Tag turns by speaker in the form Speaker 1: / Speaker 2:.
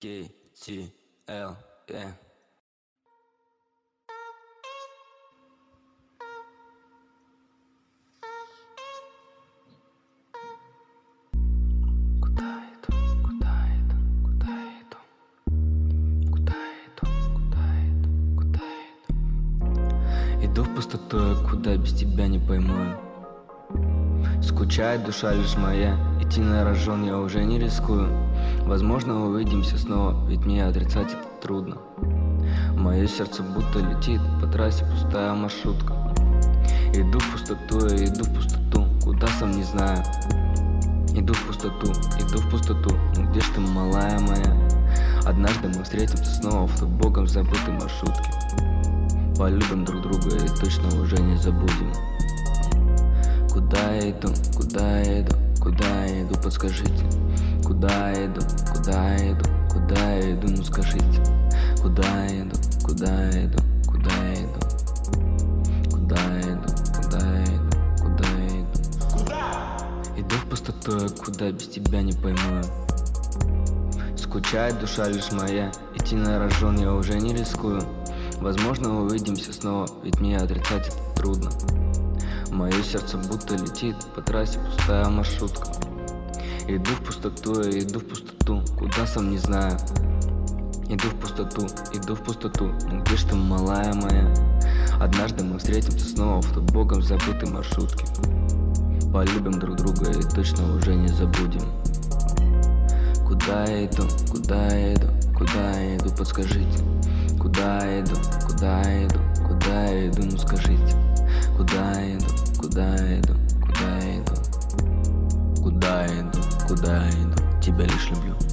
Speaker 1: KTL, yeah. Куда иду, куда иду, куда иду? Куда иду, куда иду, куда иду? Иду в пустоту, куда без тебя не пойму. Скучает душа лишь моя, идти на рожон я уже не рискую. Возможно, увидимся снова, ведь мне отрицать это трудно. Мое сердце будто летит, по трассе пустая маршрутка. Иду в пустоту, я иду в пустоту, куда сам не знаю. Иду в пустоту, ну где ж ты, малая моя? Однажды мы встретимся снова в той богом забытой маршрутке. Полюбим друг друга и точно уже не забудем. Куда я иду, куда я иду, куда я иду, подскажите. Куда я иду, куда я иду, куда я иду, ну скажите. Куда я иду, куда я иду, куда я иду? Куда я иду, куда я иду, куда я иду? Куда? Иду в пустоту, куда без тебя не пойму. Скучает душа лишь моя, идти на рожон я уже не рискую. Возможно, увидимся снова, ведь мне отрицать это трудно. Мое сердце будто летит, по трассе пустая маршрутка. Иду в пустоту, я иду в пустоту, куда сам не знаю. Иду в пустоту, ну где ж ты, малая моя? Однажды мы встретимся снова в той богом забытой маршрутке. Полюбим друг друга и точно уже не забудем. Куда я иду, куда я иду, куда я иду, подскажите. Куда я иду, куда я иду, куда я иду, ну скажите. Куда я иду, куда я иду, куда я иду? Куда я иду, куда я иду, тебя лишь люблю.